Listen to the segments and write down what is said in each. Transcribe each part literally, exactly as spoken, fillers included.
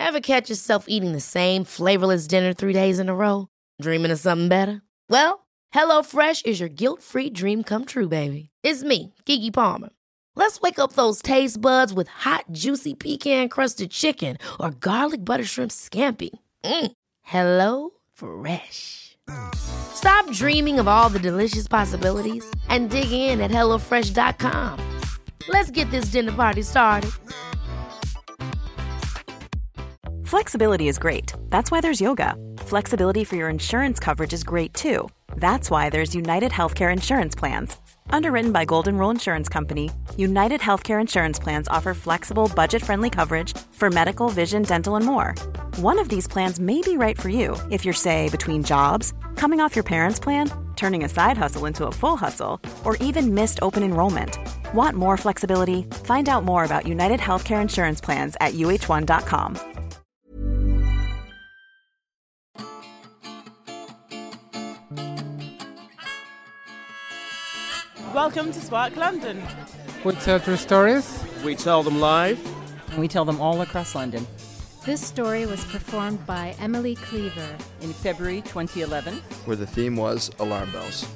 Ever catch yourself eating the same flavorless dinner three days in a row? Dreaming of something better? Well, HelloFresh is your guilt-free dream come true, baby. It's me, Keke Palmer. Let's wake up those taste buds with hot, juicy pecan-crusted chicken or garlic butter shrimp scampi. Mm. Hello Fresh. Stop dreaming of all the delicious possibilities and dig in at hello fresh dot com. Let's get this dinner party started. Flexibility is great. That's why there's yoga. Flexibility for your insurance coverage is great too. That's why there's United Healthcare Insurance Plans. Underwritten by Golden Rule Insurance Company, United Healthcare Insurance Plans offer flexible, budget-friendly coverage for medical, vision, dental, and more. One of these plans may be right for you if you're, say, between jobs, coming off your parents' plan, turning a side hustle into a full hustle, or even missed open enrollment. Want more flexibility? Find out more about United Healthcare Insurance Plans at U H one dot com. Welcome to Spark London. We tell true stories. We tell them live. And we tell them all across London. This story was performed by Emily Cleaver in February twenty eleven, where the theme was alarm bells.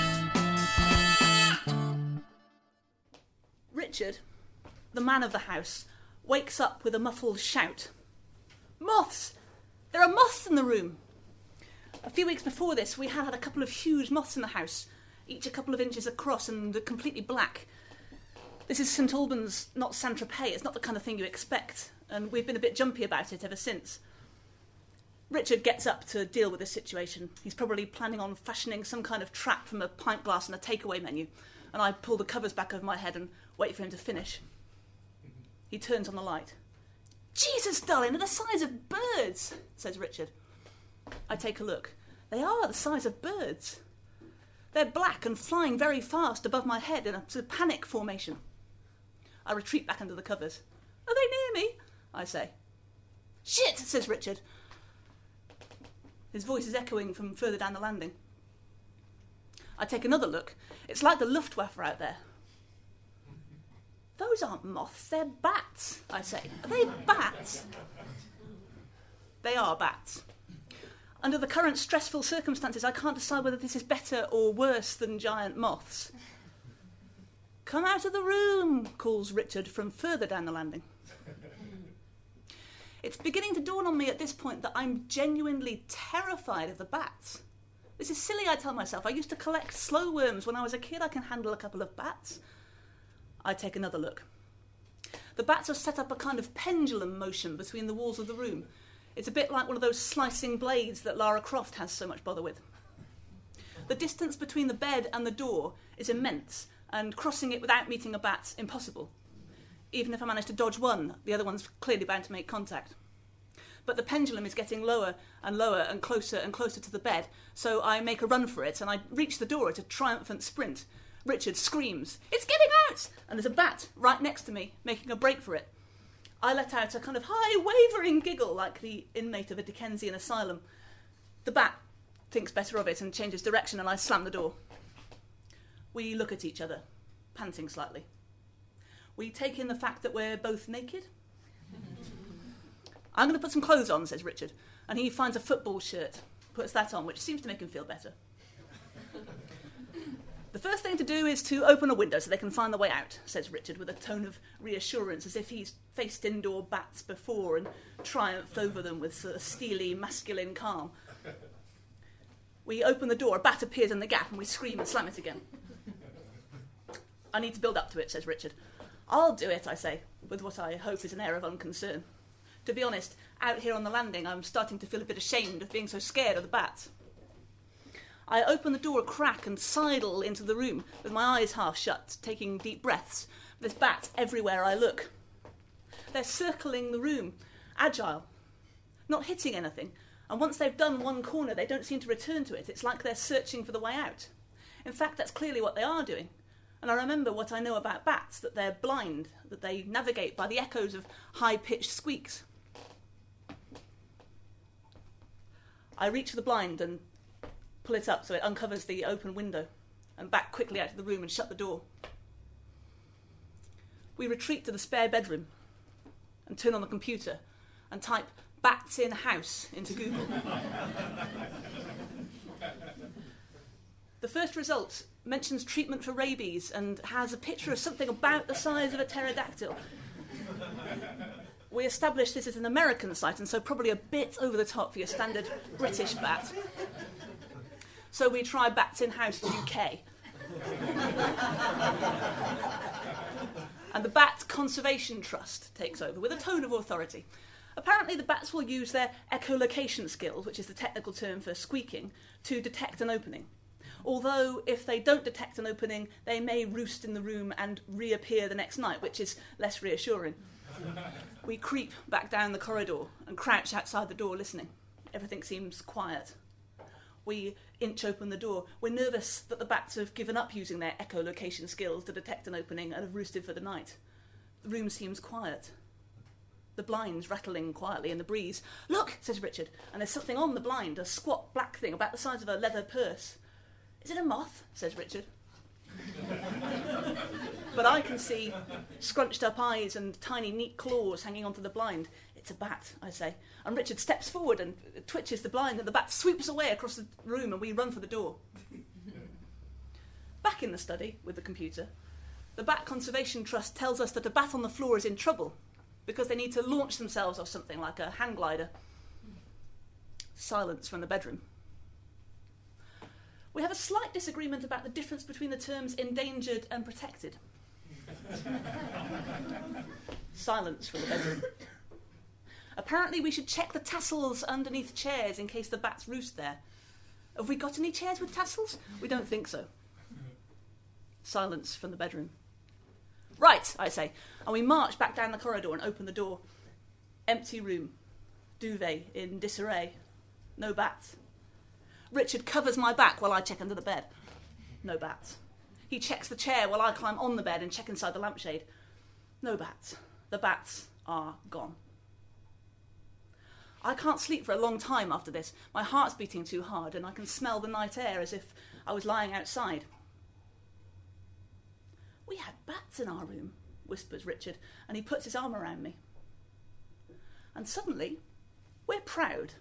Richard, the man of the house, wakes up with a muffled shout. Moths! There are moths in the room! A few weeks before this, we had had a couple of huge moths in the house, each a couple of inches across and completely black. This is St Albans, not Saint-Tropez. It's not the kind of thing you expect, and we've been a bit jumpy about it ever since. Richard gets up to deal with this situation. He's probably planning on fashioning some kind of trap from a pint glass and a takeaway menu, and I pull the covers back over my head and wait for him to finish. He turns on the light. Jesus, darling, they're the size of birds, says Richard. I take a look. They are the size of birds. They're black and flying very fast above my head in a sort of panic formation. I retreat back under the covers. Are they near me? I say. Shit, says Richard. His voice is echoing from further down the landing. I take another look. It's like the Luftwaffe out there. Those aren't moths, they're bats, I say. Are they bats? They are bats. Under the current stressful circumstances, I can't decide whether this is better or worse than giant moths. Come out of the room, calls Richard from further down the landing. It's beginning to dawn on me at this point that I'm genuinely terrified of the bats. This is silly, I tell myself. I used to collect slow worms when I was a kid. I can handle a couple of bats. I take another look. The bats have set up a kind of pendulum motion between the walls of the room. It's a bit like one of those slicing blades that Lara Croft has so much bother with. The distance between the bed and the door is immense, and crossing it without meeting a bat's impossible. Even if I manage to dodge one, the other one's clearly bound to make contact. But the pendulum is getting lower and lower and closer and closer to the bed, so I make a run for it, and I reach the door at a triumphant sprint. Richard screams, "It's getting out!" And there's a bat right next to me, making a break for it. I let out a kind of high, wavering giggle like the inmate of a Dickensian asylum. The bat thinks better of it and changes direction, and I slam the door. We look at each other, panting slightly. We take in the fact that we're both naked. I'm going to put some clothes on, says Richard, and he finds a football shirt, puts that on, which seems to make him feel better. The first thing to do is to open a window so they can find the way out, says Richard with a tone of reassurance, as if he's faced indoor bats before and triumphed over them with a steely, masculine calm. We open the door, a bat appears in the gap, and we scream and slam it again. I need to build up to it, says Richard. I'll do it, I say, with what I hope is an air of unconcern. To be honest, out here on the landing, I'm starting to feel a bit ashamed of being so scared of the bats. I open the door a crack and sidle into the room with my eyes half shut, taking deep breaths. There's bats everywhere I look. They're circling the room, agile, not hitting anything, and once they've done one corner, they don't seem to return to it. It's like they're searching for the way out. In fact, that's clearly what they are doing. And I remember what I know about bats, that they're blind, that they navigate by the echoes of high-pitched squeaks. I reach for the blind and pull it up so it uncovers the open window, and back quickly out of the room and shut the door. We retreat to the spare bedroom and turn on the computer. and type bats in house into Google. The first result mentions treatment for rabies and has a picture of something about the size of a pterodactyl. We established this is an American site, and so probably a bit over the top for your standard British bat. So we try Bats in House U K. And the Bat Conservation Trust takes over with a tone of authority. Apparently the bats will use their echolocation skills, which is the technical term for squeaking, to detect an opening. Although if they don't detect an opening, they may roost in the room and reappear the next night, which is less reassuring. We creep back down the corridor and crouch outside the door listening. Everything seems quiet. We inch open the door. We're nervous that the bats have given up using their echolocation skills to detect an opening and have roosted for the night. The room seems quiet. The blinds rattling quietly in the breeze. "Look," says Richard, and there's something on the blind, a squat black thing about the size of a leather purse. "Is it a moth?" says Richard. But I can see scrunched up eyes and tiny neat claws hanging onto the blind. "It's a bat," I say. And Richard steps forward and twitches the blind, and the bat sweeps away across the room, and we run for the door. Back in the study with the computer, the Bat Conservation Trust tells us that a bat on the floor is in trouble because they need to launch themselves off something like a hang glider. Silence from the bedroom. We have a slight disagreement about the difference between the terms endangered and protected. Silence from the bedroom. Apparently we should check the tassels underneath chairs in case the bats roost there. Have we got any chairs with tassels? We don't think so. Silence from the bedroom. "Right," I say, and we march back down the corridor and open the door. Empty room. Duvet in disarray. No bats. Richard covers my back while I check under the bed. No bats. He checks the chair while I climb on the bed and check inside the lampshade. No bats. The bats are gone. I can't sleep for a long time after this. My heart's beating too hard and I can smell the night air as if I was lying outside. "We had bats in our room," whispers Richard, and he puts his arm around me. And suddenly, we're proud.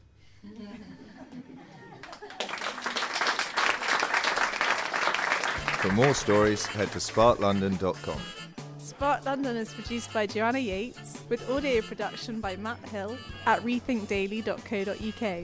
For more stories, head to spark london dot com. Spark London is produced by Joanna Yates, with audio production by Matt Hill at rethink daily dot co dot uk.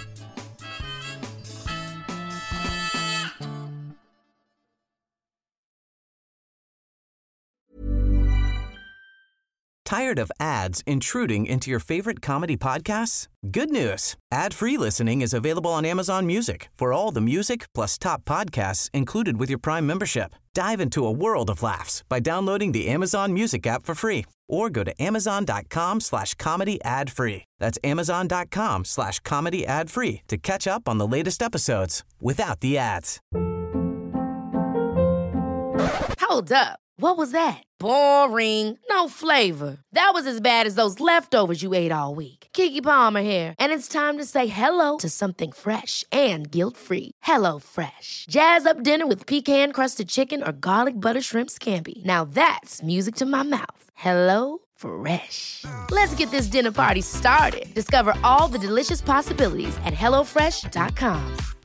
Tired of ads intruding into your favorite comedy podcasts? Good news. Ad-free listening is available on Amazon Music for all the music plus top podcasts included with your Prime membership. Dive into a world of laughs by downloading the Amazon Music app for free or go to amazon.com slash comedy ad free. That's amazon.com slash comedy ad free to catch up on the latest episodes without the ads. Hold up. What was that? Boring. No flavor. That was as bad as those leftovers you ate all week. Keke Palmer here, and it's time to say hello to something fresh and guilt-free. Hello Fresh. Jazz up dinner with pecan-crusted chicken or garlic butter shrimp scampi. Now that's music to my mouth. Hello Fresh. Let's get this dinner party started. Discover all the delicious possibilities at hello fresh dot com.